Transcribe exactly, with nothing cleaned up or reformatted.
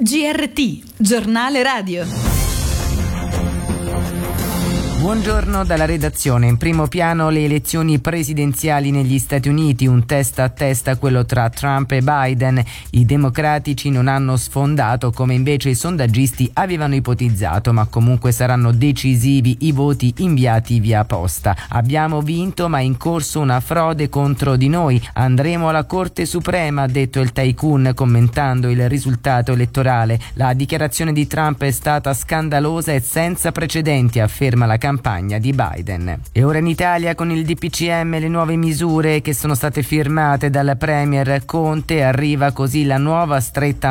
G R T, giornale radio. Buongiorno dalla redazione. In primo piano le elezioni presidenziali negli Stati Uniti, un testa a testa quello tra Trump e Biden. I democratici non hanno sfondato come invece i sondaggisti avevano ipotizzato, ma comunque saranno decisivi i voti inviati via posta. Abbiamo vinto, ma è in corso una frode contro di noi. Andremo alla Corte Suprema, ha detto il tycoon commentando il risultato elettorale. La dichiarazione di Trump è stata scandalosa e senza precedenti, afferma la campagna di Biden. E ora in Italia con il D P C M le nuove misure che sono state firmate dal premier Conte, arriva così la nuova stretta